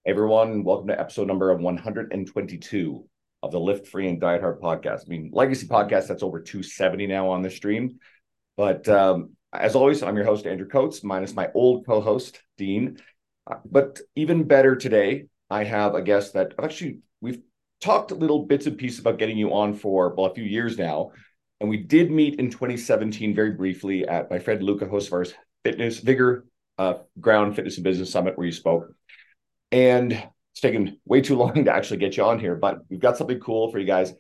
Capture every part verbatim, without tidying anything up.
Everyone, welcome to episode number of one hundred twenty-two of the Lift Free and Diet Hard podcast. I mean, legacy podcast that's over two seventy now on the stream. But um, as always, I'm your host, Andrew Coates, minus my old co-host, Dean. Uh, but even better today, I have a guest that I've actually, we've talked little bits and pieces about getting you on for, well, a few years now. And we did meet in twenty seventeen very briefly at my friend Luca Hocevar's Fitness Vigor uh, Ground Fitness and Business Summit where you spoke. And it's taken way too long to actually get you on here, but we've got something cool for you guys.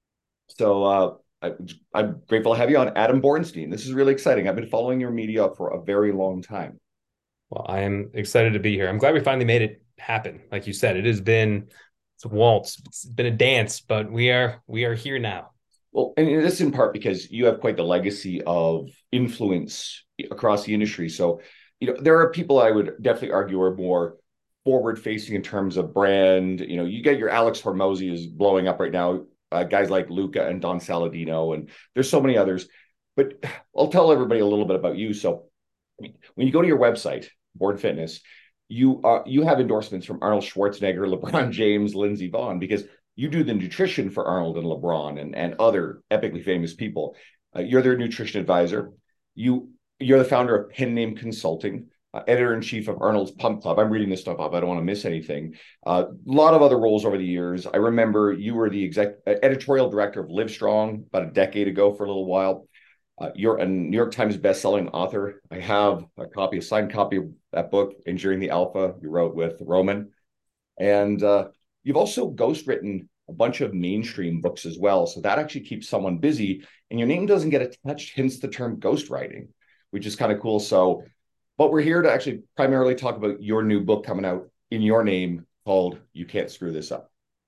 So uh, I, I'm grateful to have you on, Adam Bornstein. This is really exciting. I've been following your media for a very long time. Well, I am excited to be here. I'm glad we finally made it happen. Like you said, it has been it's a waltz, it's been a dance, but we are we are here now. Well, and this in part because you have quite the legacy of influence across the industry. So, you know, there are people I would definitely argue are more forward facing in terms of brand. You know, you get your Alex Hormozi is blowing up right now. Uh, guys like Luca and Don Saladino, and there's so many others. But I'll tell everybody a little bit about you. So, when you go to your website, Board Fitness, you uh, you have endorsements from Arnold Schwarzenegger, LeBron James, Lindsey Vonn, because you do the nutrition for Arnold and LeBron and, and other epically famous people. Uh, you're their nutrition advisor. You you're the founder of Pen Name Consulting, uh, editor in chief of Arnold's Pump Club. I'm reading this stuff up. I don't want to miss anything. A uh, lot of other roles over the years. I remember you were the exec uh, editorial director of Livestrong about a decade ago for a little while. Uh, you're a New York Times best-selling author. I have a copy, a signed copy of that book, Enduring the Alpha, you wrote with Roman. And uh, you've also ghostwritten a bunch of mainstream books as well. So that actually keeps someone busy. And your name doesn't get attached, hence the term ghostwriting, which is kind of cool. So, but we're here to actually primarily talk about your new book coming out in your name called You Can't Screw This Up.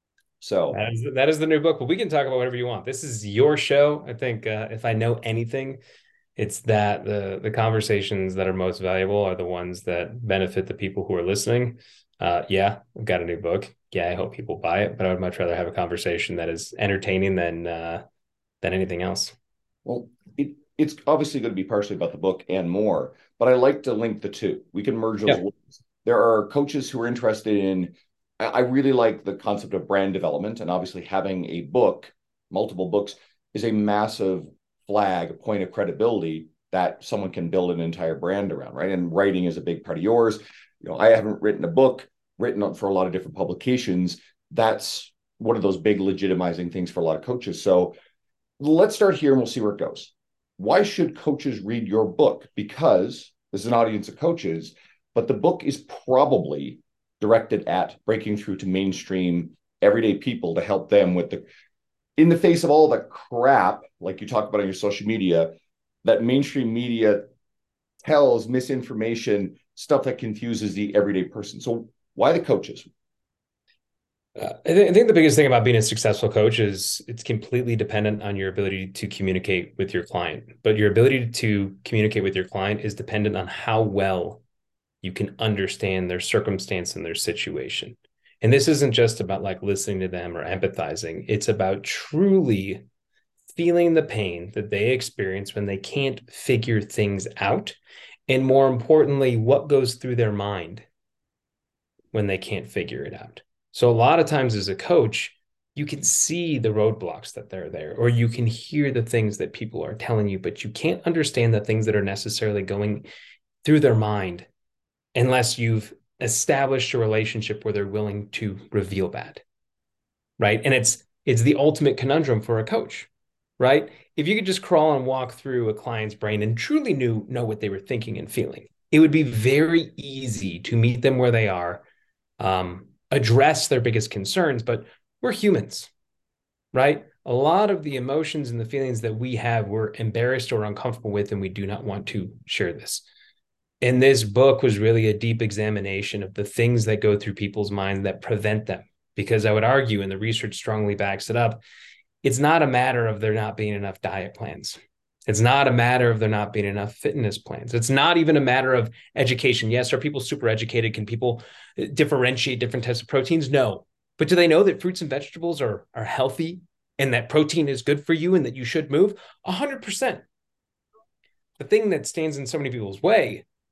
So That is that is the new book, but we can talk about whatever you want. This is your show. I think uh, if I know anything, it's that the the conversations that are most valuable are the ones that benefit the people who are listening. Uh, yeah, I've got a new book. Yeah, I hope people buy it, but I would much rather have a conversation that is entertaining than uh, than anything else. Well, it, it's obviously going to be partially about the book and more, but I like to link the two. We can merge those Yeah. words. There are coaches who are interested in, I really like the concept of brand development, and obviously having a book, multiple books, is a massive flag, a point of credibility that someone can build an entire brand around, right? And writing is a big part of yours. You know, I haven't written a book, written for a lot of different publications. That's one of those big legitimizing things for a lot of coaches. So let's start here and we'll see where it goes. Why should coaches read your book? Because there's an audience of coaches, but the book is probably directed at breaking through to mainstream everyday people to help them with the, in the face of all the crap, like you talk about on your social media, that mainstream media tells misinformation, stuff that confuses the everyday person. So why the coaches? Uh, I, th- I think the biggest thing about being a successful coach is it's completely dependent on your ability to communicate with your client. But your ability to communicate with your client is dependent on how well you can understand their circumstance and their situation. And this isn't just about like listening to them or empathizing. It's about truly feeling the pain that they experience when they can't figure things out. And more importantly, what goes through their mind when they can't figure it out. So a lot of times as a coach, you can see the roadblocks that they're there, or you can hear the things that people are telling you, but you can't understand the things that are necessarily going through their mind unless you've established a relationship where they're willing to reveal that. Right. And it's it's the ultimate conundrum for a coach, right? If you could just crawl and walk through a client's brain and truly knew know what they were thinking and feeling, it would be very easy to meet them where they are, um, address their biggest concerns, but we're humans, right? A lot of the emotions and the feelings that we have, we're embarrassed or uncomfortable with, and we do not want to share this. And this book was really a deep examination of the things that go through people's minds that prevent them. Because I would argue, and the research strongly backs it up, it's not a matter of there not being enough diet plans. It's not a matter of there not being enough fitness plans. It's not even a matter of education. Yes, are people super educated? Can people differentiate different types of proteins? No. But do they know that fruits and vegetables are, are healthy and that protein is good for you and that you should move? one hundred percent. The thing that stands in so many people's way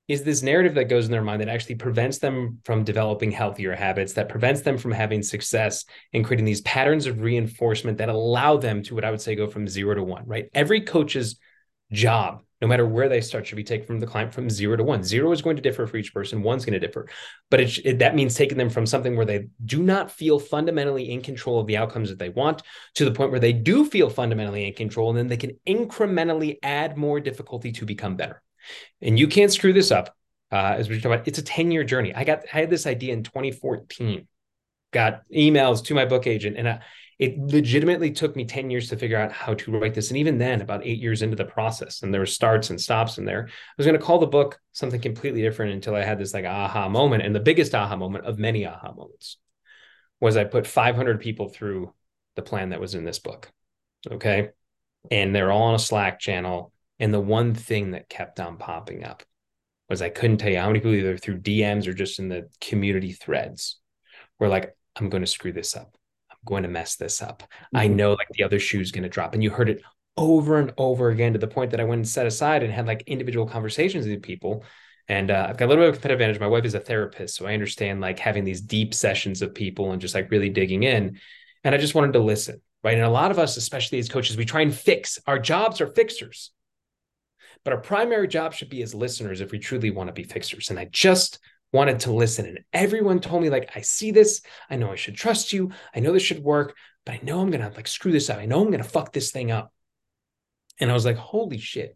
is this narrative that goes in their mind that actually prevents them from developing healthier habits, that prevents them from having success and creating these patterns of reinforcement that allow them to, what I would say, go from zero to one, right? Every coach's job, no matter where they start, should be taken from the client from zero to one. Zero is going to differ for each person. One's going to differ. But it, it, that means taking them from something where they do not feel fundamentally in control of the outcomes that they want to the point where they do feel fundamentally in control, and then they can incrementally add more difficulty to become better. And you can't screw this up. Uh, as we talk about, it's a ten-year journey. I got, I had this idea in twenty fourteen, got emails to my book agent, and I, it legitimately took me ten years to figure out how to write this. And even then, about eight years into the process, and there were starts and stops in there, I was going to call the book something completely different until I had this like aha moment. And the biggest aha moment of many aha moments was I put five hundred people through the plan that was in this book. Okay. And they're all on a Slack channel. And the one thing that kept on popping up was I couldn't tell you how many people, either through D Ms or just in the community threads, were like, I'm going to screw this up. I'm going to mess this up. Mm-hmm. I know like the other shoe's going to drop. And you heard it over and over again, to the point that I went and set aside and had like individual conversations with people. And uh, I've got a little bit of competitive advantage. My wife is a therapist, so I understand like having these deep sessions of people and just like really digging in. And I just wanted to listen, right? And a lot of us, especially as coaches, we try and fix. Our jobs are fixers. But our primary job should be as listeners if we truly want to be fixers. And I just wanted to listen. And everyone told me, like, I see this. I know I should trust you. I know this should work, but I know I'm going to like screw this up. I know I'm going to fuck this thing up. And I was like, holy shit.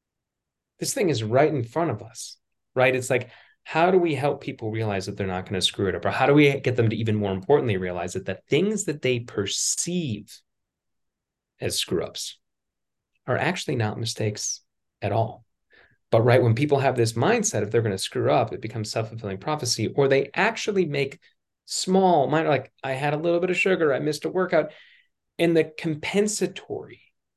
This thing is right in front of us, right? It's like, how do we help people realize that they're not going to screw it up? Or how do we get them to, even more importantly, realize that the things that they perceive as screw ups are actually not mistakes at all? But right, when people have this mindset, if they're going to screw up, it becomes self-fulfilling prophecy, or they actually make small, minor, like I had a little bit of sugar, I missed a workout, and the compensatory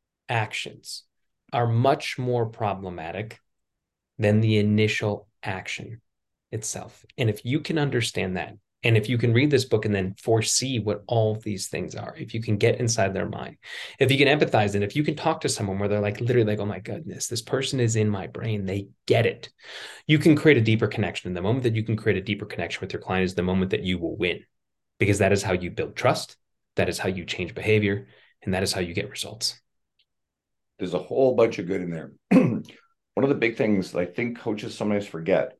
actions are much more problematic than the initial action itself. And if you can understand that, and if you can read this book and then foresee what all of these things are, if you can get inside their mind, if you can empathize, and if you can talk to someone where they're like literally like, oh my goodness, this person is in my brain, they get it, you can create a deeper connection. And the moment that you can create a deeper connection with your client is the moment that you will win, because that is how you build trust. That is how you change behavior. And that is how you get results. There's a whole bunch of good in there. One of the big things I think coaches sometimes forget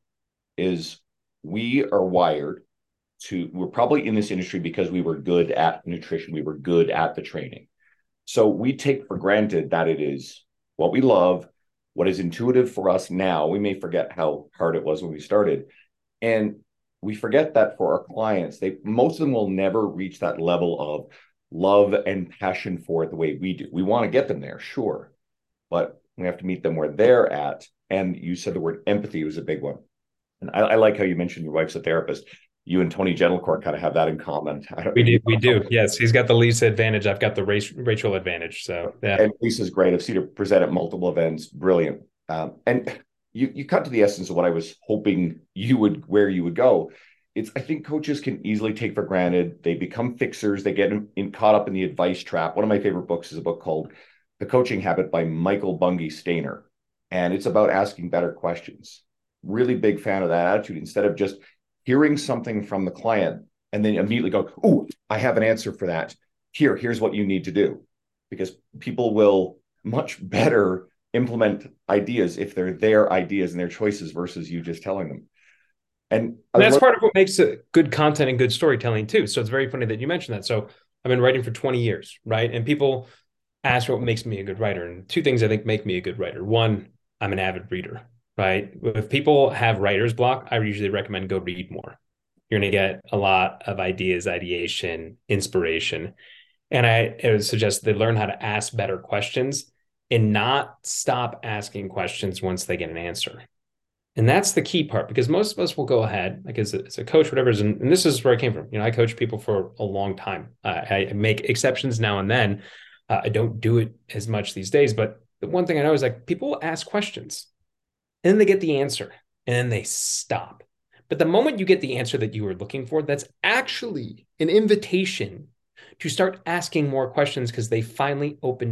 is we are wired to, we're probably in this industry because we were good at nutrition. We were good at the training. So we take for granted that it is what we love, what is intuitive for us now. We may forget how hard it was when we started. And we forget that for our clients, they, most of them will never reach that level of love and passion for it the way we do. We want to get them there, sure, but we have to meet them where they're at. And you said the word empathy was a big one. And I, I like how you mentioned your wife's a therapist. You and Tony Gentilcourt kind of have that in common. I don't, we do. We do. Yes. He's got the Lisa advantage. I've got the Rachel advantage. So yeah. And Lisa's great. I've seen her present at multiple events. Brilliant. Um, and you, you cut to the essence of what I was hoping you would, where you would go. It's, I think coaches can easily take for granted. They become fixers. They get in, in, caught up in the advice trap. One of my favorite books is a book called The Coaching Habit by Michael Bungay Stainer. And it's about asking better questions. Really big fan of that attitude. Instead of just hearing something from the client and then immediately go, oh, I have an answer for that. Here, here's what you need to do. Because people will much better implement ideas if they're their ideas and their choices versus you just telling them. And, and that's part of what makes it good content and good storytelling too. So it's very funny that you mentioned that. So I've been writing for twenty years, right? And people ask what makes me a good writer. And two things I think make me a good writer. One, I'm an avid reader. Right. If people have writer's block, I usually recommend go read more. You're going to get a lot of ideas, ideation, inspiration. And I, I would suggest they learn how to ask better questions and not stop asking questions once they get an answer. And that's the key part, because most of us will go ahead, like as a, as a coach, whatever, and, and this is where I came from. You know, I coach people for a long time. Uh, I make exceptions now and then. Uh, I don't do it as much these days. But the one thing I know is like people will ask questions. And then they get the answer and then they stop. But the moment you get the answer that you were looking for, that's actually an invitation to start asking more questions because they finally opened up.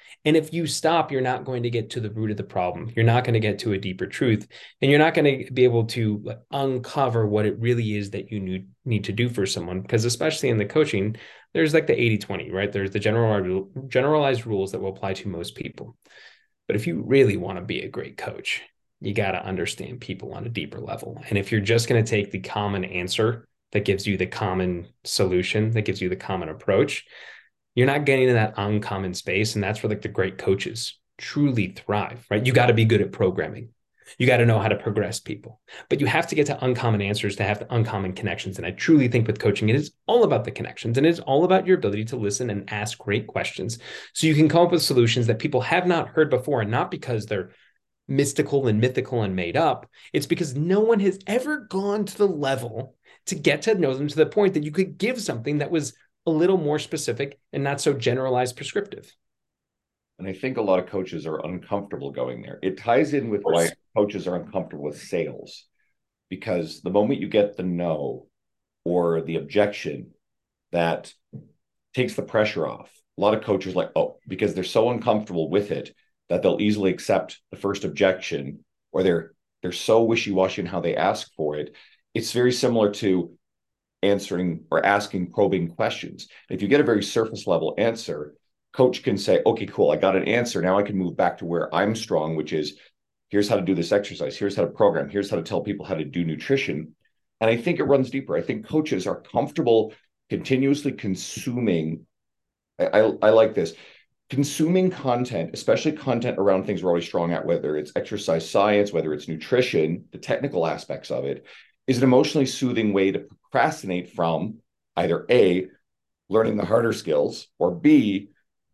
And if you stop, you're not going to get to the root of the problem. You're not going to get to a deeper truth, and you're not going to be able to uncover what it really is that you need, need to do for someone. Because especially in the coaching, there's like the eighty twenty, right? There's the general generalized rules that will apply to most people. But if you really want to be a great coach, you got to understand people on a deeper level. And if you're just going to take the common answer that gives you the common solution, that gives you the common approach, you're not getting in that uncommon space. And that's where like the great coaches truly thrive, right? You got to be good at programming. You got to know how to progress people, but you have to get to uncommon answers to have the uncommon connections. And I truly think with coaching, it is all about the connections, and it is all about your ability to listen and ask great questions so you can come up with solutions that people have not heard before. And not because they're mystical and mythical and made up. It's because no one has ever gone to the level to get to know them to the point that you could give something that was a little more specific and not so generalized prescriptive. And I think a lot of coaches are uncomfortable going there. It ties in with why coaches are uncomfortable with sales, because the moment you get the no or the objection, that takes the pressure off. A lot of coaches like, oh, because they're so uncomfortable with it that they'll easily accept the first objection, or they're they're so wishy-washy in how they ask for it. It's very similar to answering or asking probing questions. If you get a very surface level answer, coach can say, okay, cool, I got an answer. Now I can move back to where I'm strong, which is here's how to do this exercise. Here's how to program. Here's how to tell people how to do nutrition. And I think it runs deeper. I think coaches are comfortable continuously consuming. I, I, I like this. Consuming content, especially content around things we're always strong at, whether it's exercise science, whether it's nutrition, the technical aspects of it, is an emotionally soothing way to procrastinate from either A, learning the harder skills, or B,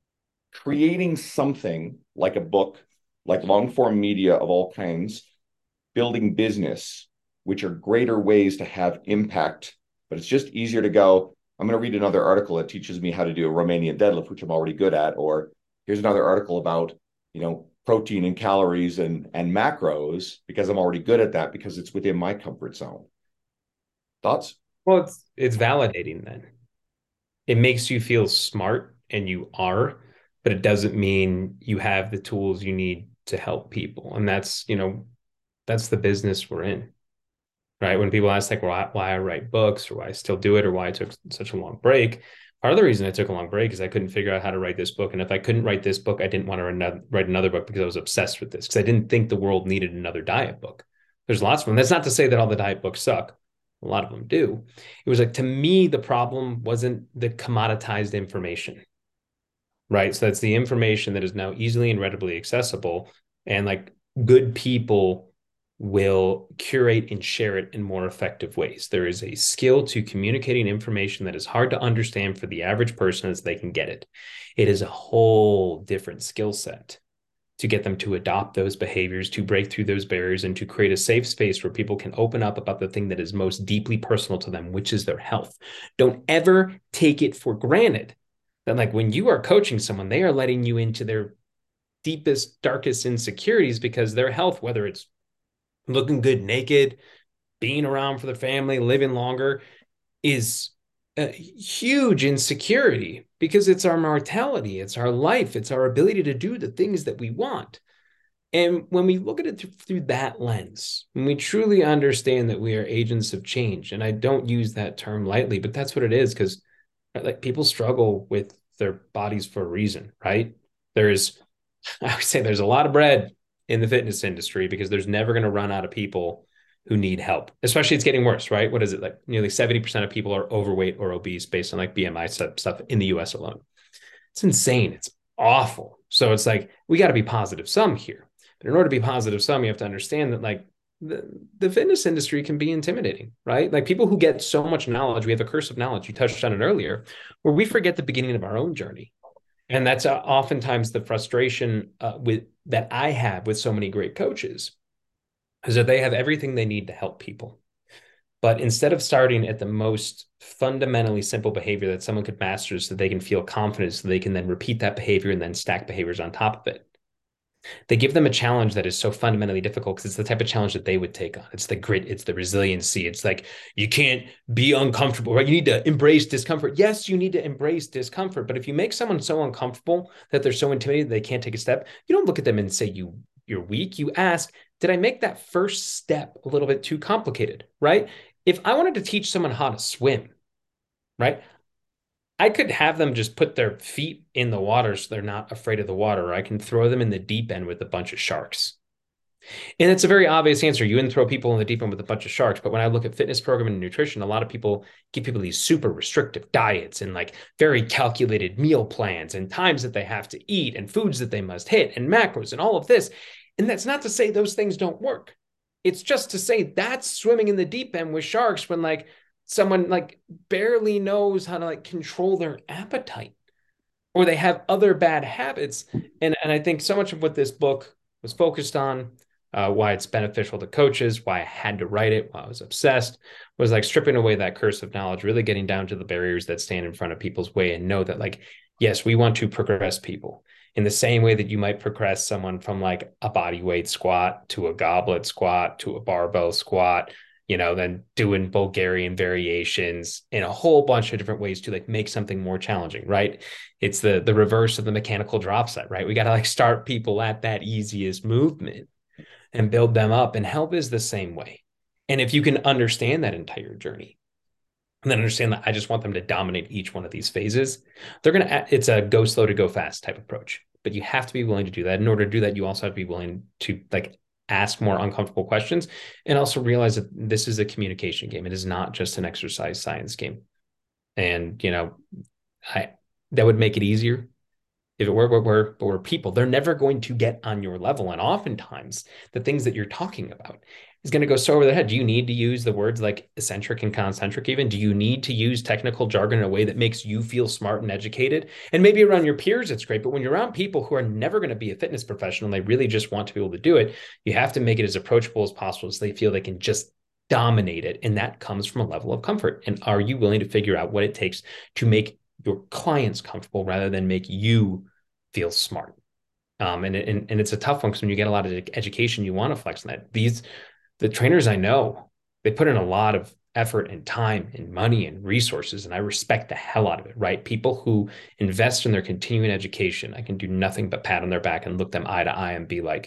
creating something like a book, like long form media of all kinds, building business, which are greater ways to have impact. But it's just easier to go, I'm going to read another article that teaches me how to do a Romanian deadlift, which I'm already good at. Or here's another article about, you know, protein and calories and, and macros, because I'm already good at that because it's within my comfort zone. Thoughts? Well, it's it's validating then. It makes you feel smart, and you are, but it doesn't mean you have the tools you need to help people. And that's, you know, that's the business we're in. Right. When people ask like why, why I write books, or why I still do it, or why I took such a long break, part of the reason I took a long break is I couldn't figure out how to write this book. And if I couldn't write this book, I didn't want to write another book because I was obsessed with this, because I didn't think the world needed another diet book. There's lots of them. That's not to say that all the diet books suck. A lot of them do. It was like, to me, the problem wasn't the commoditized information. Right. So that's the information that is now easily and readily accessible. And like good people will curate and share it in more effective ways. There is a skill to communicating information that is hard to understand for the average person as they can get it. It is a whole different skill set to get them to adopt those behaviors, to break through those barriers, and to create a safe space where people can open up about the thing that is most deeply personal to them, which is their health. Don't ever take it for granted that like when you are coaching someone, they are letting you into their deepest, darkest insecurities, because their health, whether it's looking good naked, being around for the family, living longer, is a huge insecurity, because it's our mortality, it's our life, it's our ability to do the things that we want. And when we look at it th- through that lens, when we truly understand that we are agents of change, and I don't use that term lightly, but that's what it is, because like people struggle with their bodies for a reason, right? There's, I would say there's a lot of bread in the fitness industry, because there's never going to run out of people who need help. Especially, it's getting worse, right? What is it? Like nearly seventy percent of people are overweight or obese based on like B M I stuff in the U S alone. It's insane. It's awful. So it's like, we got to be positive some here. But in order to be positive some, you have to understand that like the, the fitness industry can be intimidating, right? Like people who get so much knowledge, we have a curse of knowledge. You touched on it earlier, where we forget the beginning of our own journey. And that's uh, oftentimes the frustration uh, with that I have with so many great coaches, is that they have everything they need to help people. But instead of starting at the most fundamentally simple behavior that someone could master so they can feel confident, so they can then repeat that behavior and then stack behaviors on top of it, They give them a challenge that is so fundamentally difficult because it's the type of challenge that they would take on. It's the grit, it's the resiliency. It's like you can't be uncomfortable, right? You need to embrace discomfort. Yes, you need to embrace discomfort, but if you make someone so uncomfortable that they're so intimidated they can't take a step, you don't look at them and say you you're weak. You ask, did I make that first step a little bit too complicated, right? If I wanted to teach someone how to swim, right? I could have them just put their feet in the water so they're not afraid of the water, or I can throw them in the deep end with a bunch of sharks. And it's a very obvious answer. You wouldn't throw people in the deep end with a bunch of sharks. But when I look at fitness program and nutrition, a lot of people give people these super restrictive diets and like very calculated meal plans and times that they have to eat and foods that they must hit and macros and all of this. And that's not to say those things don't work. It's just to say that's swimming in the deep end with sharks when like someone like barely knows how to like control their appetite or they have other bad habits. And, and I think so much of what this book was focused on, uh, why it's beneficial to coaches, why I had to write it, why I was obsessed, was like stripping away that curse of knowledge, really getting down to the barriers that stand in front of people's way and know that like, yes, we want to progress people in the same way that you might progress someone from like a body weight squat to a goblet squat to a barbell squat, you know, then doing Bulgarian variations in a whole bunch of different ways to like make something more challenging, right? It's the the reverse of the mechanical drop set, right? We got to like start people at that easiest movement and build them up. And help is the same way. And if you can understand that entire journey, and then understand that I just want them to dominate each one of these phases, they're going to, it's a go slow to go fast type approach. But you have to be willing to do that. In order to do that, you also have to be willing to like ask more uncomfortable questions and also realize that this is a communication game. It is not just an exercise science game. And, you know, I, that would make it easier if it were, were, were, but we're people. They're never going to get on your level. And oftentimes the things that you're talking about is going to go so over their head. Do you need to use the words like eccentric and concentric even? Do you need to use technical jargon in a way that makes you feel smart and educated? And maybe around your peers, it's great. But when you're around people who are never going to be a fitness professional and they really just want to be able to do it, you have to make it as approachable as possible so they feel they can just dominate it. And that comes from a level of comfort. And are you willing to figure out what it takes to make your clients comfortable rather than make you feel smart? Um, and, and, and it's a tough one because when you get a lot of education, you want to flex on that. These, the trainers I know, they put in a lot of effort and time and money and resources, and I respect the hell out of it, right? People who invest in their continuing education, I can do nothing but pat on their back and look them eye to eye and be like,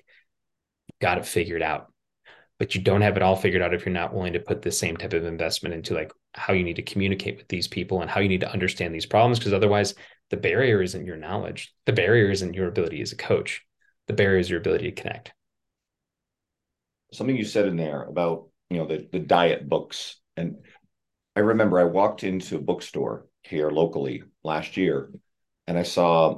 got it figured out. But you don't have it all figured out if you're not willing to put the same type of investment into like how you need to communicate with these people and how you need to understand these problems. Because otherwise the barrier isn't your knowledge. The barrier isn't your ability as a coach. The barrier is your ability to connect. Something you said in there about, you know, the, the diet books. And I remember I walked into a bookstore here locally last year and I saw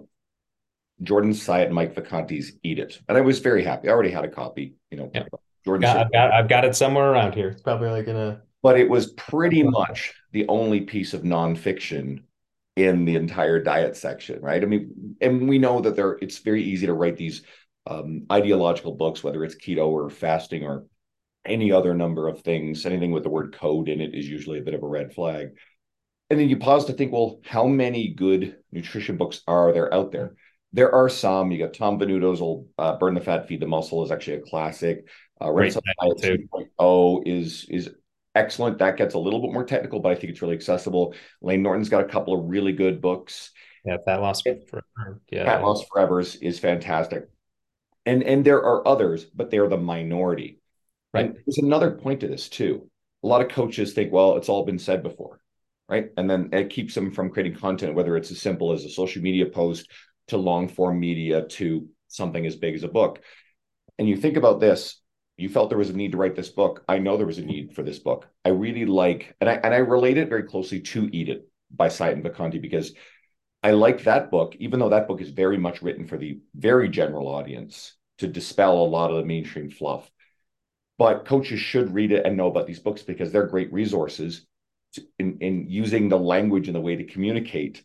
Jordan Syatt and Mike Vacanti's Eat It. And I was very happy. I already had a copy, you know, Yeah. Jordan Got, said, I've got I've got it somewhere around here. It's probably like in a but it was pretty much the only piece of nonfiction in the entire diet section, right? I mean, and we know that there it's very easy to write these um, ideological books, whether it's keto or fasting or any other number of things. Anything with the word code in it is usually a bit of a red flag. And then you pause to think, well, how many good nutrition books are there out there? There are some. You got Tom Venuto's old uh, Burn the Fat, Feed the Muscle is actually a classic. Uh, Renaissance Diet two point oh is is excellent. That gets a little bit more technical, but I think it's really accessible. Layne Norton's got a couple of really good books. Yeah, Fat Loss Forever. Yeah, Fat Loss Forever is, is fantastic. And and there are others, but they're the minority. Right. And there's another point to this too. A lot of coaches think, well, it's all been said before, right? And then it keeps them from creating content, whether it's as simple as a social media post to long form media to something as big as a book. And you think about this, you felt there was a need to write this book. I know there was a need for this book. I really like, and I and I relate it very closely to Eat It by Syatt and Vacanti because I like that book, even though that book is very much written for the very general audience to dispel a lot of the mainstream fluff. But coaches should read it and know about these books because they're great resources to, in, in using the language and the way to communicate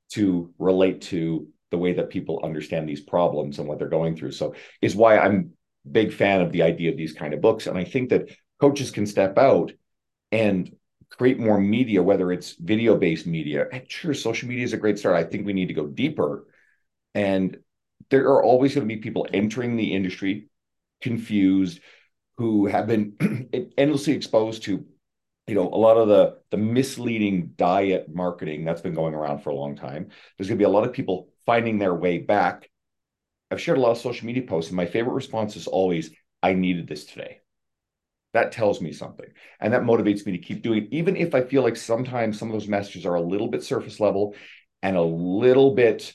to relate to the way that people understand these problems and what they're going through. So is why I'm a big fan of the idea of these kind of books. And I think that coaches can step out and create more media, whether it's video-based media. Sure, social media is a great start. I think we need to go deeper and there are always going to be people entering the industry confused, who have been endlessly exposed to, you know, a lot of the the misleading diet marketing that's been going around for a long time. There's going to be a lot of people finding their way back. I've shared a lot of social media posts, and my favorite response is always, I needed this today. That tells me something. And that motivates me to keep doing it, even if I feel like sometimes some of those messages are a little bit surface level and a little bit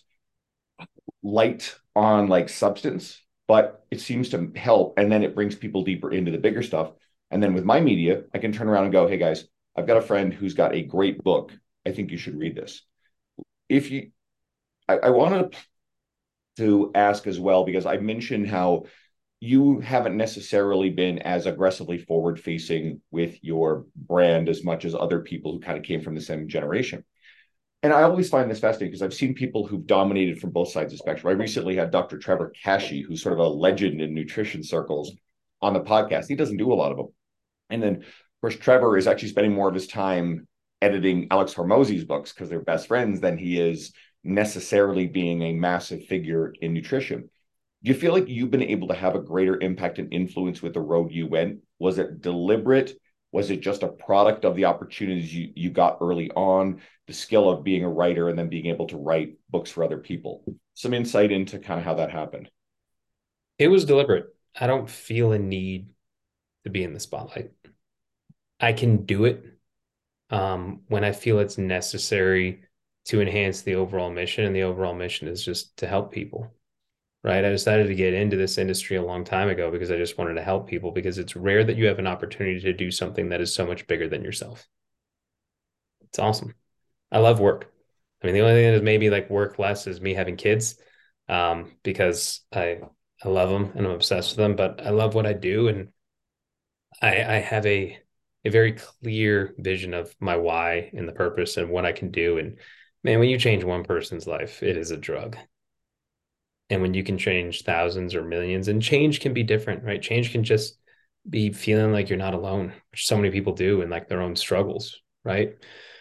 light on like substance, but it seems to help. And then it brings people deeper into the bigger stuff. And then with my media, I can turn around and go, hey guys, I've got a friend who's got a great book. I think you should read this. If you, I, I wanted to ask as well, because I mentioned how you haven't necessarily been as aggressively forward facing with your brand as much as other people who kind of came from the same generation. And I always find this fascinating because I've seen people who've dominated from both sides of the spectrum. I recently had Doctor Trevor Kashey, who's sort of a legend in nutrition circles, on the podcast. He doesn't do a lot of them. And then, of course, Trevor is actually spending more of his time editing Alex Hormozi's books because they're best friends than he is necessarily being a massive figure in nutrition. Do you feel like you've been able to have a greater impact and influence with the road you went? Was it deliberate? Was it just a product of the opportunities you, you got early on, the skill of being a writer and then being able to write books for other people? Some insight into kind of how that happened. It was deliberate. I don't feel a need to be in the spotlight. I can do it um, when I feel it's necessary to enhance the overall mission. And the overall mission is just to help people, right? I decided to get into this industry a long time ago because I just wanted to help people, because it's rare that you have an opportunity to do something that is so much bigger than yourself. It's awesome. I love work. I mean, the only thing that is maybe like work less is me having kids, um, because I I love them and I'm obsessed with them, but I love what I do. And I, I have a a very clear vision of my why and the purpose and what I can do. And man, when you change one person's life, it is a drug. And when you can change thousands or millions, and change can be different, right? Change can just be feeling like you're not alone, which so many people do, and like their own struggles, right?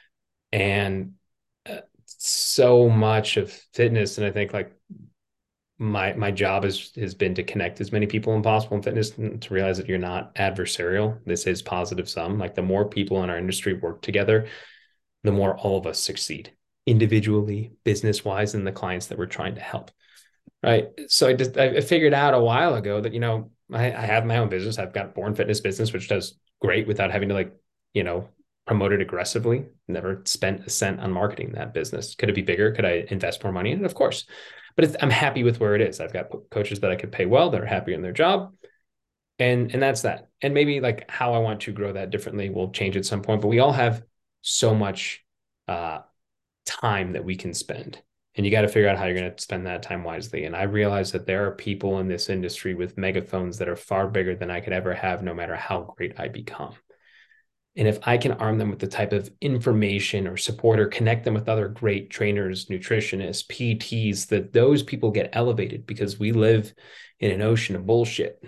And uh, so much of fitness, and I think like my my job has has been to connect as many people as possible in fitness, and to realize that you're not adversarial. This is positive sum. Like the more people in our industry work together, the more all of us succeed individually, business wise, and the clients that we're trying to help. Right. So I just I figured out a while ago that, you know, I, I have my own business. I've got Born Fitness Business, which does great without having to like, you know, promote it aggressively. Never spent a cent on marketing that business. Could it be bigger? Could I invest more money in it? Of course. But it's, I'm happy with where it is. I've got coaches that I could pay well, that are happy in their job. And and that's that. And maybe like how I want to grow that differently will change at some point. But we all have so much uh, time that we can spend. And you got to figure out how you're going to spend that time wisely. And I realize that there are people in this industry with megaphones that are far bigger than I could ever have, no matter how great I become. And if I can arm them with the type of information or support, or connect them with other great trainers, nutritionists, P Ts, that those people get elevated, because we live in an ocean of bullshit.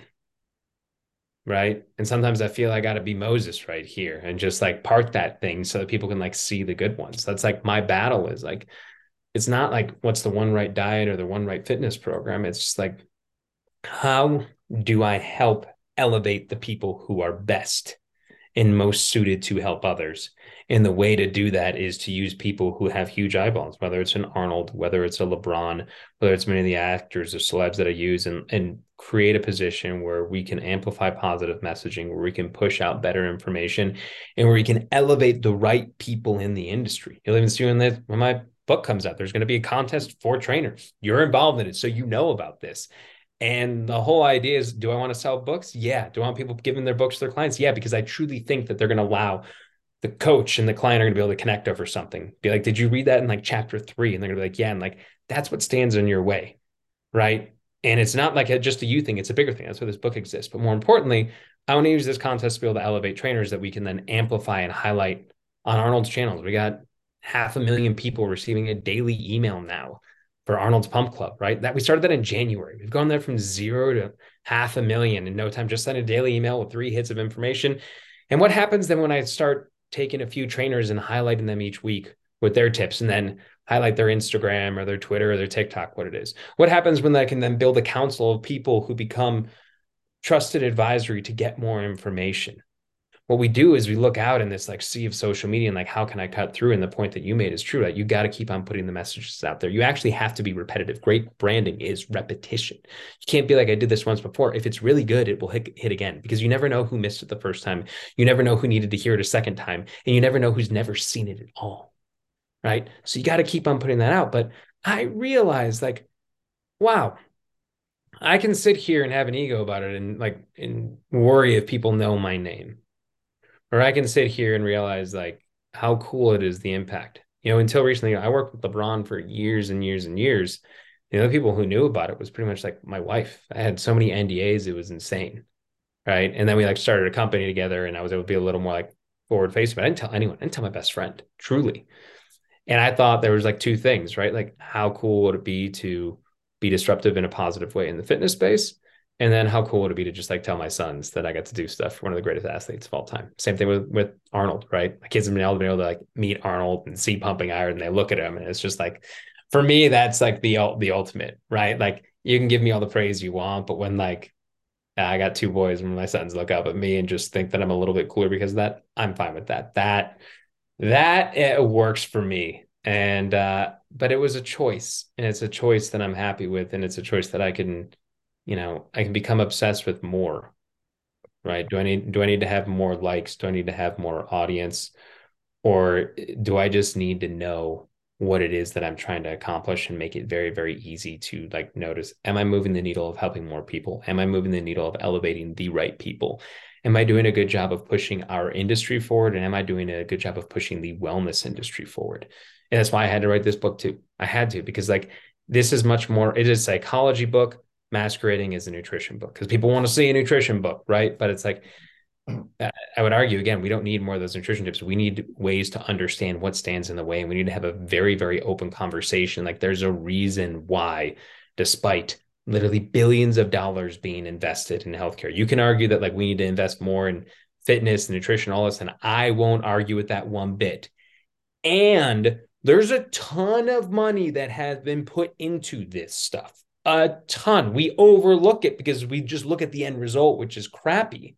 Right. And sometimes I feel I got to be Moses right here and just like part that thing so that people can like see the good ones. That's like my battle is like, it's not like what's the one right diet or the one right fitness program. It's just like, how do I help elevate the people who are best and most suited to help others? And the way to do that is to use people who have huge eyeballs, whether it's an Arnold, whether it's a LeBron, whether it's many of the actors or celebs that I use, and, and create a position where we can amplify positive messaging, where we can push out better information, and where we can elevate the right people in the industry. You'll even see when, the, when my book comes out, there's going to be a contest for trainers. You're involved in it, so you know about this. And the whole idea is, do I want to sell books? Yeah. Do I want people giving their books to their clients? Yeah, because I truly think that they're going to allow the coach and the client are going to be able to connect over something. Be like, did you read that in like chapter three? And they're going to be like, yeah. And like, that's what stands in your way. Right. And it's not like a, just a you thing. It's a bigger thing. That's why this book exists. But more importantly, I want to use this contest to be able to elevate trainers that we can then amplify and highlight on Arnold's channels. We got half a million people receiving a daily email now for Arnold's Pump Club, right? That we started that in January. We've gone there from zero to half a million in no time. Just send a daily email with three hits of information. And what happens then when I start taking a few trainers and highlighting them each week with their tips and then highlight their Instagram or their Twitter or their TikTok, what it is. What happens when I can then build a council of people who become trusted advisory to get more information? What we do is we look out in this like sea of social media and like, how can I cut through? And the point that you made is true. Like, you got to keep on putting the messages out there. You actually have to be repetitive. Great branding is repetition. You can't be like, I did this once before. If it's really good, it will hit, hit again, because you never know who missed it the first time. You never know who needed to hear it a second time. And you never know who's never seen it at all. Right. So you got to keep on putting that out. But I realized, like, wow, I can sit here and have an ego about it and like, and worry if people know my name. Or I can sit here and realize like how cool it is, the impact. You know, until recently, you know, I worked with LeBron for years and years and years. You know, the people who knew about it was pretty much like my wife. I had so many N D As, it was insane. Right. And then we like started a company together, and I was able to be a little more like forward facing, but I didn't tell anyone. I didn't tell my best friend, truly. And I thought there was like two things, right? Like, how cool would it be to be disruptive in a positive way in the fitness space? And then how cool would it be to just like tell my sons that I got to do stuff for one of the greatest athletes of all time? Same thing with, with Arnold, right? My kids have been able, been able to like meet Arnold and see pumping iron, and they look at him, and it's just like, for me, that's like the, the ultimate, right? Like, you can give me all the praise you want, but when like, I got two boys, when my sons look up at me and just think that I'm a little bit cooler because of that, I'm fine with that. That, that it works for me. And, uh, but it was a choice, and it's a choice that I'm happy with. And it's a choice that I can, you know, I can become obsessed with more, right? Do I need, do I need to have more likes? Do I need to have more audience? Or do I just need to know what it is that I'm trying to accomplish and make it very, very easy to like notice? Am I moving the needle of helping more people? Am I moving the needle of elevating the right people? Am I doing a good job of pushing our industry forward? And am I doing a good job of pushing the wellness industry forward? And that's why I had to write this book too. I had to, because like, this is much more, it is a psychology book masquerading as a nutrition book, because people want to see a nutrition book, right? But it's like, I would argue again, we don't need more of those nutrition tips. We need ways to understand what stands in the way, and we need to have a very, very open conversation. Like, there's a reason why, despite literally billions of dollars being invested in healthcare, you can argue that like we need to invest more in fitness and nutrition, all this, and I won't argue with that one bit. And there's a ton of money that has been put into this stuff. A ton. We overlook it because we just look at the end result, which is crappy.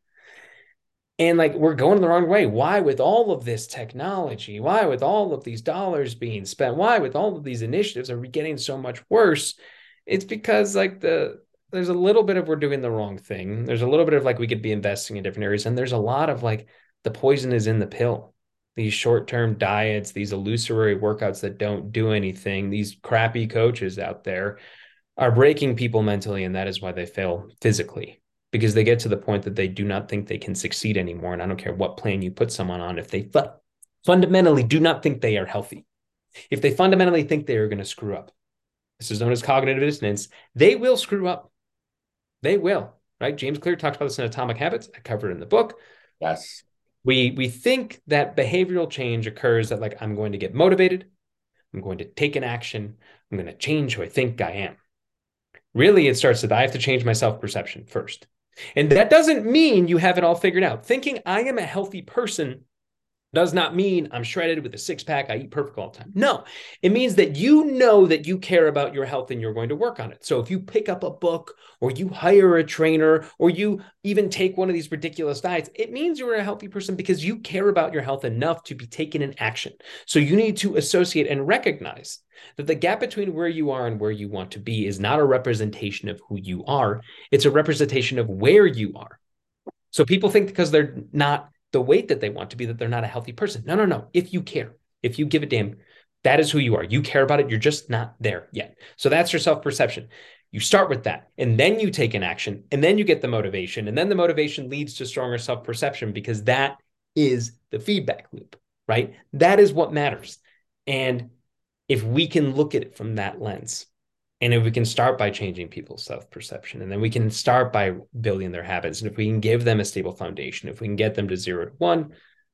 And like, we're going the wrong way. Why, with all of this technology, why, with all of these dollars being spent, why, with all of these initiatives, are we getting so much worse? It's because like the, there's a little bit of, we're doing the wrong thing. There's a little bit of like, we could be investing in different areas. And there's a lot of like, the poison is in the pill. These short-term diets, these illusory workouts that don't do anything, these crappy coaches out there are breaking people mentally. And that is why they fail physically, because they get to the point that they do not think they can succeed anymore. And I don't care what plan you put someone on, if they fu- fundamentally do not think they are healthy, if they fundamentally think they are going to screw up, this is known as cognitive dissonance, they will screw up. They will, right? James Clear talks about this in Atomic Habits. I covered it in the book. Yes. We, we think that behavioral change occurs that like, I'm going to get motivated, I'm going to take an action, I'm going to change who I think I am. Really, it starts with, I have to change my self-perception first. And that doesn't mean you have it all figured out. Thinking I am a healthy person does not mean I'm shredded with a six pack, I eat perfect all the time. No, it means that you know that you care about your health and you're going to work on it. So if you pick up a book, or you hire a trainer, or you even take one of these ridiculous diets, it means you're a healthy person because you care about your health enough to be taking an action. So you need to associate and recognize that the gap between where you are and where you want to be is not a representation of who you are. It's a representation of where you are. So people think because they're not the weight that they want to be, that they're not a healthy person. No, no, no. If you care, if you give a damn, that is who you are. You care about it. You're just not there yet. So that's your self-perception. You start with that, and then you take an action, and then you get the motivation, and then the motivation leads to stronger self-perception, because that is the feedback loop, right? That is what matters. And if we can look at it from that lens, and if we can start by changing people's self-perception, and then we can start by building their habits, and if we can give them a stable foundation, if we can get them to zero to one,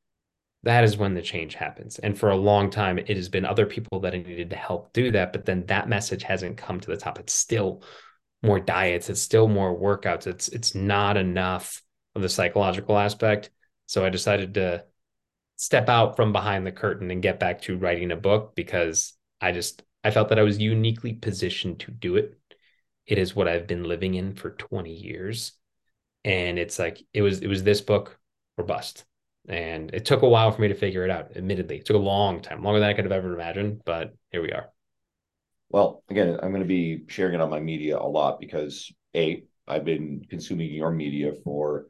that is when the change happens. And for a long time, it has been other people that have needed to help do that. But then that message hasn't come to the top. It's still more diets. It's still more workouts. It's, it's not enough of the psychological aspect. So I decided to step out from behind the curtain and get back to writing a book because I just I felt that I was uniquely positioned to do it. It is what I've been living in for twenty years. And it's like it was it was this book or bust. And it took a while for me to figure it out, admittedly. It took a long time, longer than I could have ever imagined, but here we are. Well, again, I'm going to be sharing it on my media a lot because A, I've been consuming your media for,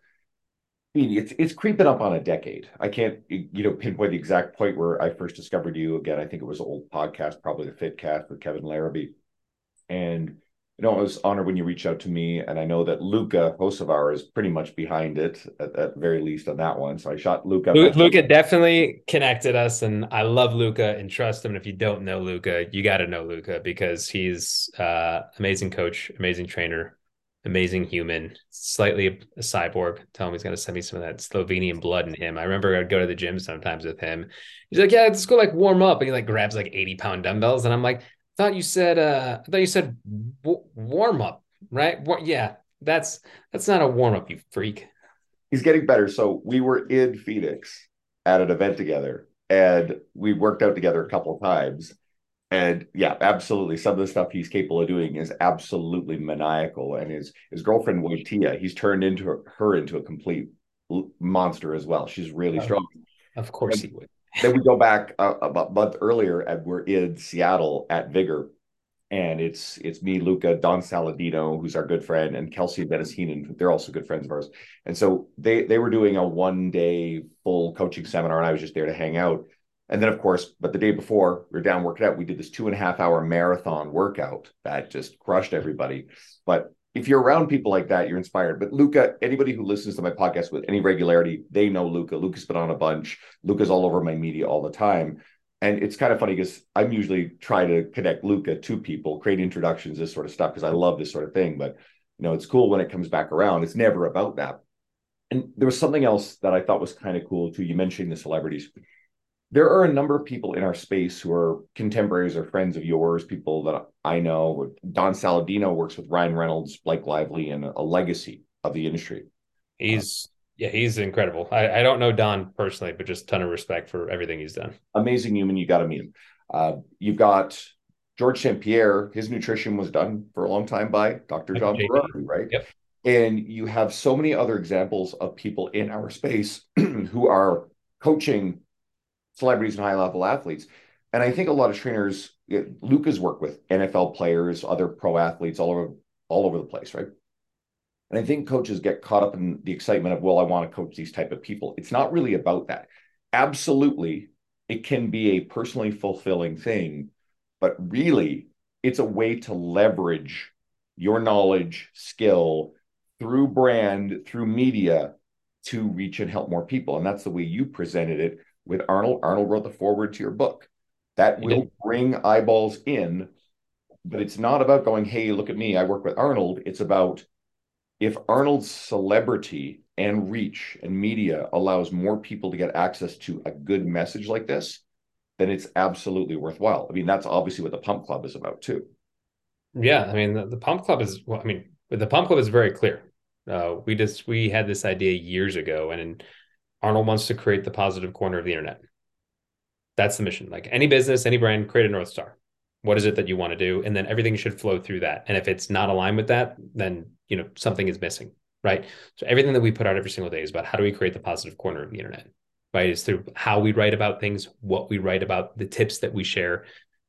I mean, it's it's creeping up on a decade. I can't, you know, pinpoint the exact point where I first discovered you. Again, I think it was an old podcast, probably the FitCast with Kevin Larrabee. And you know, I was honored when you reached out to me, and I know that Luca Hocevar is pretty much behind it at, at the very least on that one. So I shot Luca. Luca definitely connected us, and I love Luca and trust him. And if you don't know Luca, you got to know Luca because he's uh, amazing coach, amazing trainer, amazing human, slightly a cyborg. Tell him he's going to send me some of that Slovenian blood in him. I remember I'd go to the gym sometimes with him. He's like, "Yeah, let's go like warm up," and he like grabs like eighty pound dumbbells, and I'm like, thought you said uh I thought you said w- warm up, right? What yeah, that's that's not a warm up, you freak. He's getting better. So we were in Phoenix at an event together and we worked out together a couple of times. And yeah, absolutely. Some of the stuff he's capable of doing is absolutely maniacal. And his his girlfriend Waitia, he's turned into her, her into a complete monster as well. She's really Oh, strong. of course and, he would. Then we go back uh, about a month earlier and we're in Seattle at Vigor. And it's it's me, Luca, Don Saladino, who's our good friend, and Kelsey Benishinen. They're also good friends of ours. And so they they were doing a one day full coaching seminar, and I was just there to hang out. And then, of course, but the day before we were down working out, we did this two and a half hour marathon workout that just crushed everybody. But if you're around people like that, you're inspired. But Luca, anybody who listens to my podcast with any regularity, they know Luca. Luca's been on a bunch. Luca's all over my media all the time. And it's kind of funny because I'm usually trying to connect Luca to people, create introductions, this sort of stuff, because I love this sort of thing. But, you know, it's cool when it comes back around. It's never about that. And there was something else that I thought was kind of cool, too. You mentioned the celebrities. There are a number of people in our space who are contemporaries or friends of yours, people that I know. Don Saladino works with Ryan Reynolds, Blake Lively, and a legacy of the industry. He's yeah, he's incredible. I, I don't know Don personally, but just a ton of respect for everything he's done. Amazing human. You got to meet him. Uh, you've got George Saint Pierre. His nutrition was done for a long time by Doctor John Ferrari, right? Yep. And you have so many other examples of people in our space who are coaching celebrities and high-level athletes. And I think a lot of trainers, Luca's worked with N F L players, other pro athletes all over, all over the place, right? And I think coaches get caught up in the excitement of, well, I want to coach these type of people. It's not really about that. Absolutely, it can be a personally fulfilling thing, but really, it's a way to leverage your knowledge, skill through brand, through media to reach and help more people. And that's the way you presented it with Arnold. Arnold wrote the foreword to your book. That will bring eyeballs in, but it's not about going, hey, look at me, I work with Arnold. It's about if Arnold's celebrity and reach and media allows more people to get access to a good message like this, then it's absolutely worthwhile. I mean, that's obviously what the Pump Club is about too. Yeah, I mean, the, the Pump Club is, well, I mean, the Pump Club is very clear. Uh, we just, we had this idea years ago, and Arnold wants to create the positive corner of the internet. That's the mission. Like any business, any brand, create a North Star. What is it that you want to do? And then everything should flow through that. And if it's not aligned with that, then, you know, something is missing, right? So everything that we put out every single day is about how do we create the positive corner of the internet, right? It's through how we write about things, what we write about, the tips that we share.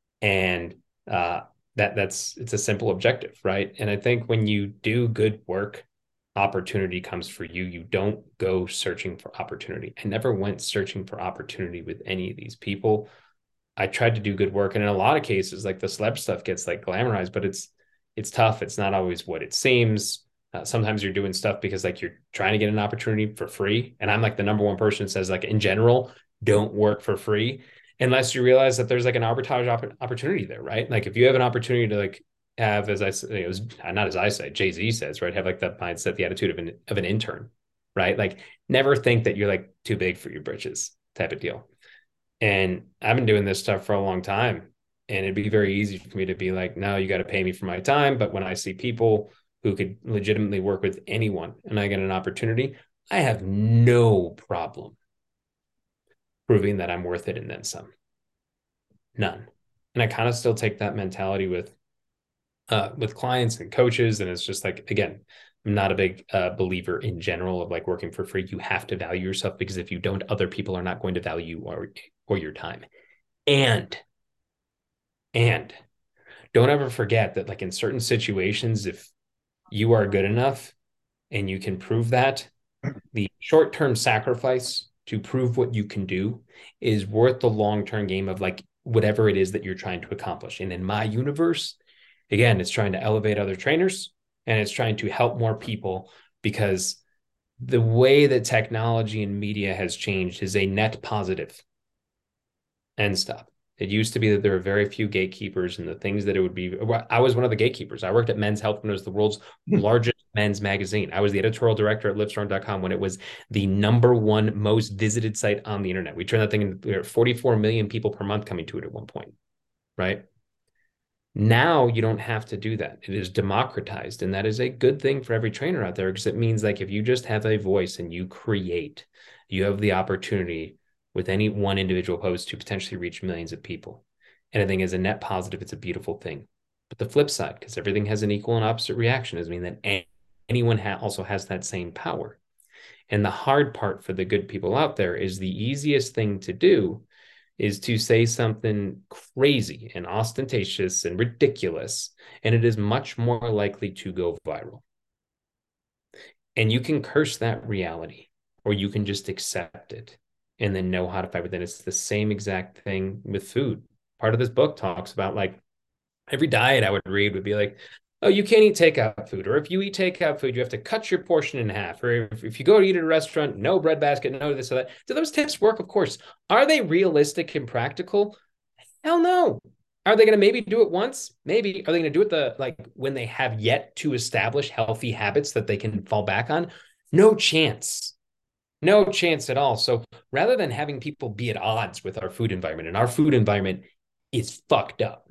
And uh, that that's, it's a simple objective, right? And I think when you do good work, opportunity comes for you. You don't go searching for opportunity. I never went searching for opportunity with any of these people. I tried to do good work. And in a lot of cases, like the celeb stuff gets like glamorized, but it's, it's tough. It's not always what it seems. Uh, sometimes you're doing stuff because like you're trying to get an opportunity for free. And I'm like the number one person that says like in general, don't work for free unless you realize that there's like an arbitrage op- opportunity there, right? Like if you have an opportunity to like have, as I say, it was not as I say, Jay-Z says, right? Have like that mindset, the attitude of an, of an intern, right? Like never think that you're like too big for your britches type of deal. And I've been doing this stuff for a long time. And it'd be very easy for me to be like, no, you got to pay me for my time. But when I see people who could legitimately work with anyone and I get an opportunity, I have no problem proving that I'm worth it and then some. None. And I kind of still take that mentality with uh, with clients and coaches. And it's just like, again, I'm not a big uh, believer in general of like working for free. You have to value yourself, because if you don't, other people are not going to value you or, or your time. And, and don't ever forget that like in certain situations, if you are good enough and you can prove that, the short-term sacrifice to prove what you can do is worth the long-term game of like whatever it is that you're trying to accomplish. And in my universe, again, it's trying to elevate other trainers and it's trying to help more people, because the way that technology and media has changed is a net positive. End stop. It used to be that there were very few gatekeepers, and the things that it would be. I was one of the gatekeepers. I worked at Men's Health when it was the world's largest men's magazine. I was the editorial director at Livestrong dot com when it was the number one most visited site on the internet. We turned that thing into forty-four million people per month coming to it at one point, right? Now you don't have to do that. It is democratized, and that is a good thing for every trainer out there, because it means like if you just have a voice and you create, you have the opportunity with any one individual post to potentially reach millions of people. And I think as a net positive, it's a beautiful thing. But the flip side, because everything has an equal and opposite reaction, is mean that anyone ha- also has that same power. And the hard part for the good people out there is the easiest thing to do is to say something crazy and ostentatious and ridiculous, and it is much more likely to go viral. And you can curse that reality, or you can just accept it and then know how to fight with it. It's the same exact thing with food. Part of this book talks about like every diet I would read would be like, oh, you can't eat takeout food. Or if you eat takeout food, you have to cut your portion in half. Or if, if you go to eat at a restaurant, no bread basket, no this or that. Do those tips work? Of course. Are they realistic and practical? Hell no. Are they going to maybe do it once? Maybe. Are they going to do it the like when they have yet to establish healthy habits that they can fall back on? No chance. No chance at all. So rather than having people be at odds with our food environment, and our food environment is fucked up.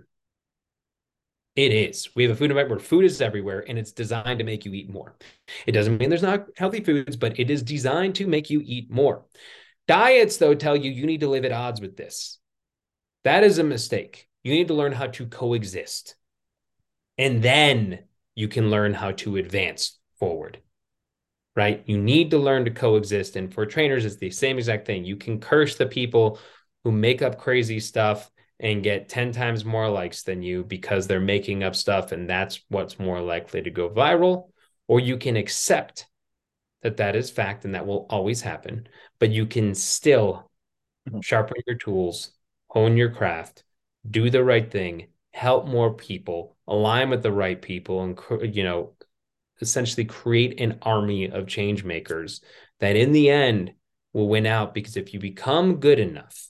It is. We have a food environment where food is everywhere, and it's designed to make you eat more. It doesn't mean there's not healthy foods, but it is designed to make you eat more. Diets, though, tell you you need to live at odds with this. That is a mistake. You need to learn how to coexist. And then you can learn how to advance forward, right? You need to learn to coexist. And for trainers, it's the same exact thing. You can curse the people who make up crazy stuff and get ten times more likes than you because they're making up stuff, and that's what's more likely to go viral. Or you can accept that that is fact and that will always happen, but you can still sharpen your tools, hone your craft, do the right thing, help more people, align with the right people, and, you know, essentially create an army of change makers that in the end will win out. Because if you become good enough,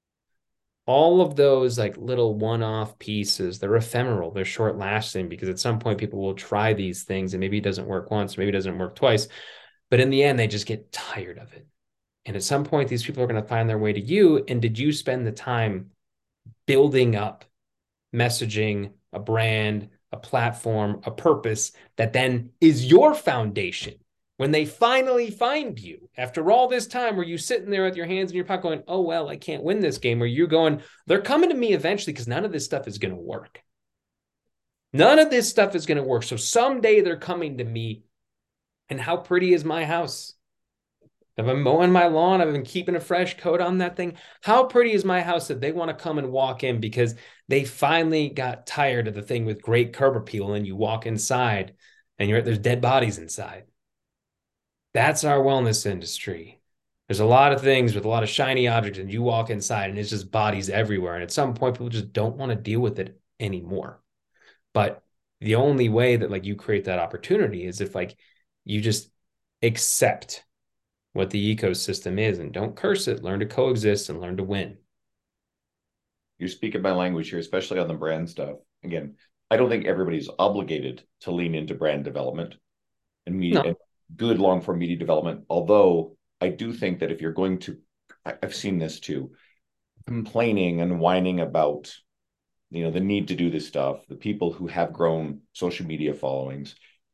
all of those like little one-off pieces, they're ephemeral, they're short lasting, because at some point people will try these things and maybe it doesn't work once, maybe it doesn't work twice, but in the end, they just get tired of it. And at some point, these people are going to find their way to you. And did you spend the time building up messaging, a brand, a platform, a purpose that then is your foundation when they finally find you after all this time? Were you sitting there with your hands in your pocket going, oh, well, I can't win this game? Or you're going, they're coming to me eventually, because none of this stuff is going to work. None of this stuff is going to work. So someday they're coming to me. And how pretty is my house? I've been mowing my lawn. I've been keeping a fresh coat on that thing. How pretty is my house that they want to come and walk in because they finally got tired of the thing with great curb appeal, and you walk inside and you're there's dead bodies inside. That's our wellness industry. There's a lot of things with a lot of shiny objects, and you walk inside and it's just bodies everywhere. And at some point, people just don't want to deal with it anymore. But the only way that like you create that opportunity is if like you just accept what the ecosystem is and don't curse it, learn to coexist and learn to win. You're speaking my language here, especially on the brand stuff. Again, I don't think everybody's obligated to lean into brand development and media no. and good long form media development. Although I do think that if you're going to, I've seen this too, complaining and whining about, you know, the need to do this stuff, the people who have grown social media followings,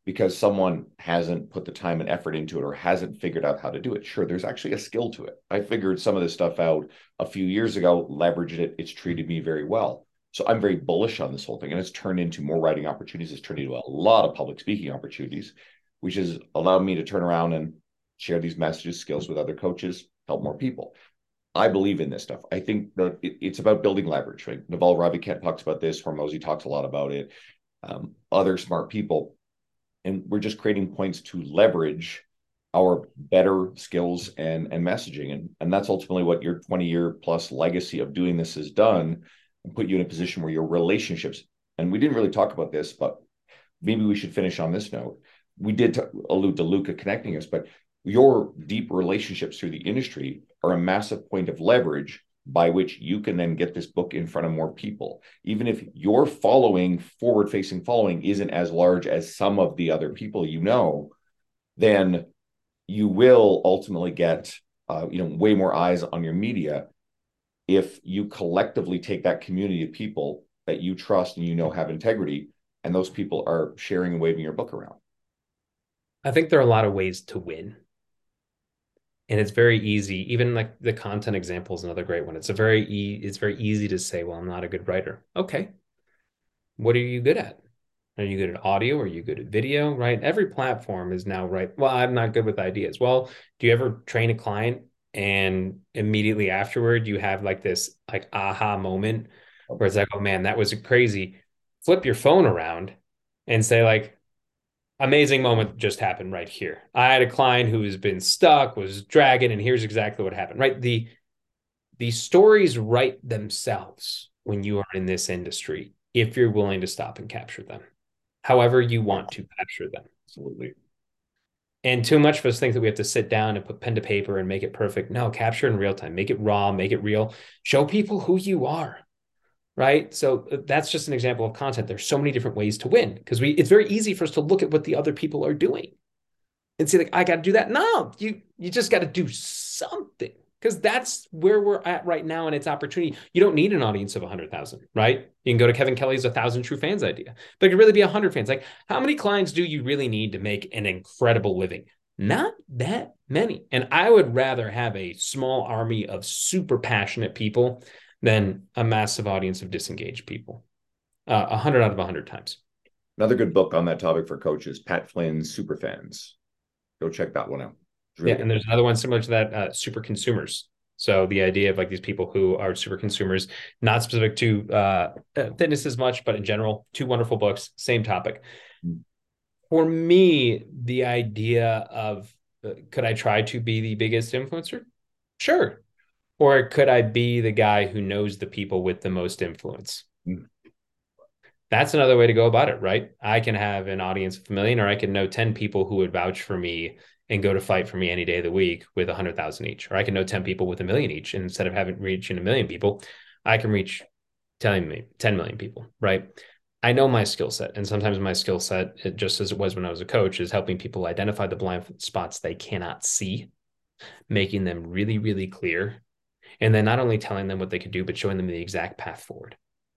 because someone hasn't put the time and effort into it or hasn't figured out how to do it. Sure, there's actually a skill to it. I figured some of this stuff out a few years ago, leveraged it. It's treated me very well. So I'm very bullish on this whole thing. And it's turned into more writing opportunities. It's turned into a lot of public speaking opportunities, which has allowed me to turn around and share these messages, skills with other coaches, help more people. I believe in this stuff. I think that it, it's about building leverage, right? Naval Ravikant talks about this. Hormozi talks a lot about it. Um, other smart people. And we're just creating points to leverage our better skills and, and messaging. And, and that's ultimately what your twenty year plus legacy of doing this has done, and put you in a position where your relationships, and we didn't really talk about this, but maybe we should finish on this note. We did t- allude to Luca connecting us, but your deep relationships through the industry are a massive point of leverage by which you can then get this book in front of more people. Even if your following, forward-facing following, isn't as large as some of the other people you know, then you will ultimately get uh, you know, way more eyes on your media if you collectively take that community of people that you trust and you know have integrity, and those people are sharing and waving your book around. I think there are a lot of ways to win. And it's very easy, even like the content example is another great one. It's a very e- it's very easy to say, well, I'm not a good writer. Okay. What are you good at? Are you good at audio? Are you good at video? Right? Every platform is now right. Well, I'm not good with ideas. Well, do you ever train a client and immediately afterward you have like this like aha moment where it's like, oh man, that was crazy. Flip your phone around and say like, amazing moment just happened right here. I had a client who's been stuck, was dragging, and here's exactly what happened. Right? The the stories write themselves when you are in this industry, if you're willing to stop and capture them, however you want to capture them. Absolutely. And too much of us think that we have to sit down and put pen to paper and make it perfect. No, capture in real time, make it raw, make it real, show people who you are. Right. So that's just an example of content. There's so many different ways to win because we it's very easy for us to look at what the other people are doing and say, like, I got to do that. No, you you just got to do something because that's where we're at right now. And it's opportunity. You don't need an audience of one hundred thousand, right? You can go to Kevin Kelly's a thousand true fans idea, but it could really be one hundred fans. Like, how many clients do you really need to make an incredible living? Not that many. And I would rather have a small army of super passionate people than a massive audience of disengaged people. Uh, one hundred out of one hundred times. Another good book on that topic for coaches, Pat Flynn's Superfans. Go check that one out. Really yeah, good. And there's another one similar to that, uh, super consumers. So the idea of like these people who are super consumers, not specific to uh, fitness as much, but in general, two wonderful books, same topic. Mm-hmm. For me, the idea of uh, could I try to be the biggest influencer? Sure. Or could I be the guy who knows the people with the most influence? Mm. That's another way to go about it, right? I can have an audience of a million, or I can know ten people who would vouch for me and go to fight for me any day of the week with one hundred thousand each. Or I can know ten people with a million each. And instead of having reaching a million people, I can reach telling me ten million people, right? I know my skill set. And sometimes my skill set, just as it was when I was a coach, is helping people identify the blind spots they cannot see, making them really, really clear. And then not only telling them what they could do, but showing them the exact path forward.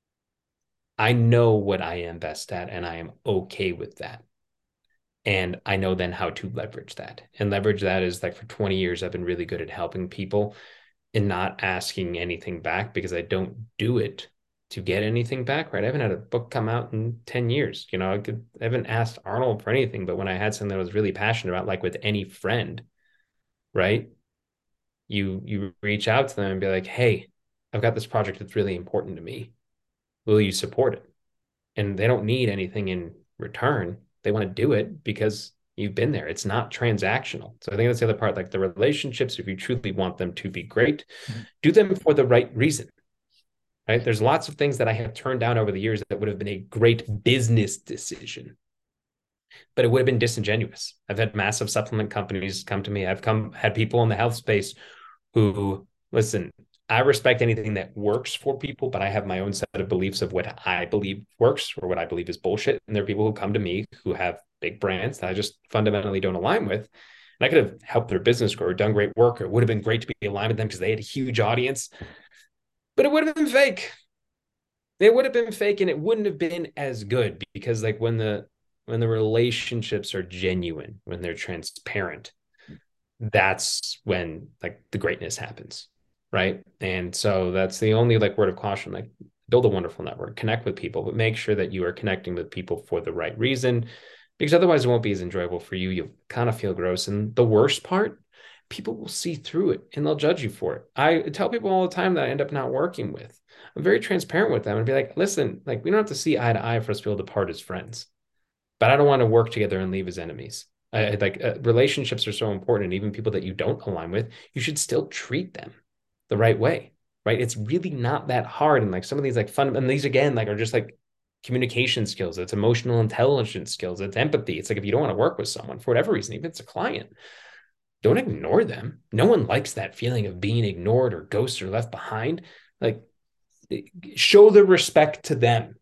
I know what I am best at, and I am okay with that. And I know then how to leverage that. And leverage that is like for twenty years, I've been really good at helping people and not asking anything back because I don't do it to get anything back, right? I haven't had a book come out in ten years. You know, I, could, I haven't asked Arnold for anything, but when I had something that I was really passionate about, like with any friend, right? You you reach out to them and be like, hey, I've got this project that's really important to me. Will you support it? And they don't need anything in return. They want to do it because you've been there. It's not transactional. So I think that's the other part, like the relationships, if you truly want them to be great, mm-hmm. do them for the right reason, right? There's lots of things that I have turned down over the years that would have been a great business decision, but it would have been disingenuous. I've had massive supplement companies come to me. I've come had people in the health space who, listen, I respect anything that works for people, but I have my own set of beliefs of what I believe works or what I believe is bullshit. And there are people who come to me who have big brands that I just fundamentally don't align with. And I could have helped their business grow or done great work, or it would have been great to be aligned with them because they had a huge audience, but it would have been fake. It would have been fake and it wouldn't have been as good because like when the when the relationships are genuine, when they're transparent, that's when like the greatness happens, right? And so that's the only like word of caution, like build a wonderful network, connect with people, but make sure that you are connecting with people for the right reason, because otherwise it won't be as enjoyable for you. You'll kind of feel gross. And the worst part, people will see through it and they'll judge you for it. I tell people all the time that I end up not working with. I'm very transparent with them and be like, listen, like we don't have to see eye to eye for us to be able to part as friends, but I don't want to work together and leave as enemies. I, like uh, relationships are so important. And even people that you don't align with, you should still treat them the right way, right? It's really not that hard. And like some of these like fun, and these again, like are just like communication skills. It's emotional intelligence skills. It's empathy. It's like if you don't want to work with someone for whatever reason, even if it's a client, don't ignore them. No one likes that feeling of being ignored or ghosted or left behind. Like show the respect to them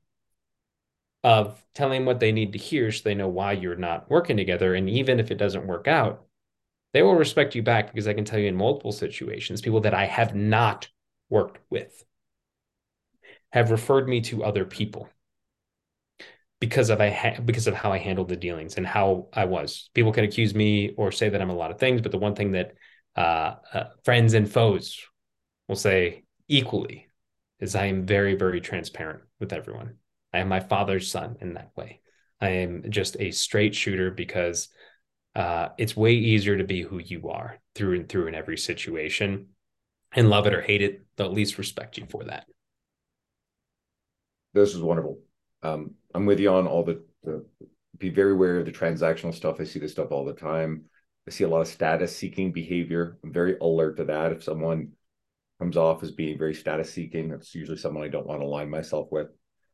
of telling what they need to hear so they know why you're not working together. And even if it doesn't work out, they will respect you back, because I can tell you in multiple situations, people that I have not worked with have referred me to other people because of I ha- because of how I handled the dealings and how I was. People can accuse me or say that I'm a lot of things, but the one thing that uh, uh, friends and foes will say equally is I am very, very transparent with everyone. I am my father's son in that way. I am just a straight shooter because uh, it's way easier to be who you are through and through in every situation, and love it or hate it, they'll at least respect you for that. This is wonderful. Um, I'm with you on all the, the, be very aware of the transactional stuff. I see this stuff all the time. I see a lot of status seeking behavior. I'm very alert to that. If someone comes off as being very status seeking, that's usually someone I don't want to align myself with.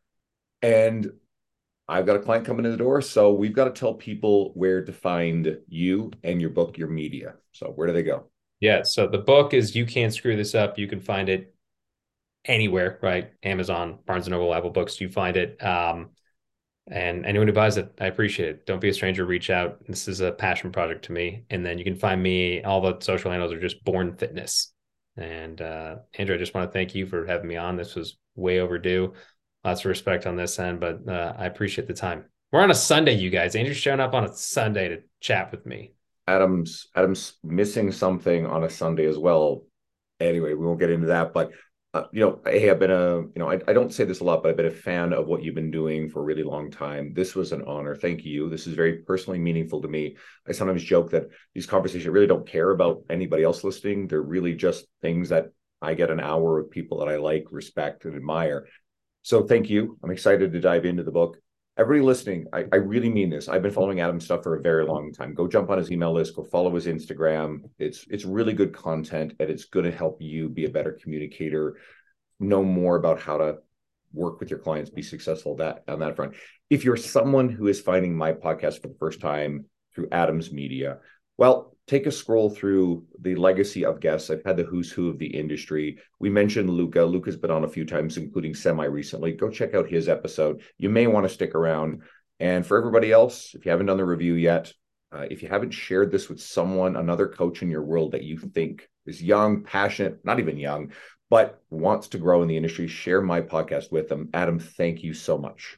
And I've got a client coming in the door, so we've got to tell people where to find you and your book, your media. So where do they go? Yeah. So the book is You Can't Screw This Up. You can find it anywhere, right? Amazon, Barnes and Noble, Apple Books, you find it. Um, and anyone who buys it, I appreciate it. Don't be a stranger, reach out. This is a passion project to me. And then you can find me, all the social handles are just Born Fitness. And uh, Andrew, I just want to thank you for having me on. This was way overdue. Lots of respect on this end, but uh, I appreciate the time. We're on a Sunday, you guys. Andrew's showing up on a Sunday to chat with me. Adam's Adam's missing something on a Sunday as well. Anyway, we won't get into that, but uh, you know, hey, I've been a, you know, I, I don't say this a lot, but I've been a fan of what you've been doing for a really long time. This was an honor. Thank you. This is very personally meaningful to me. I sometimes joke that these conversations really don't care about anybody else listening. They're really just things that I get an hour of people that I like, respect, and admire. So thank you. I'm excited to dive into the book. Everybody listening, I, I really mean this. I've been following Adam's stuff for a very long time. Go jump on his email list. Go follow his Instagram. It's it's really good content, and it's going to help you be a better communicator, know more about how to work with your clients, be successful that on that front. If you're someone who is finding my podcast for the first time through Adam's Media, well, take a scroll through the legacy of guests. I've had the who's who of the industry. We mentioned Luca. Luca's been on a few times, including semi recently. Go check out his episode. You may want to stick around. And for everybody else, if you haven't done the review yet, uh, if you haven't shared this with someone, another coach in your world that you think is young, passionate, not even young, but wants to grow in the industry, share my podcast with them. Adam, thank you so much.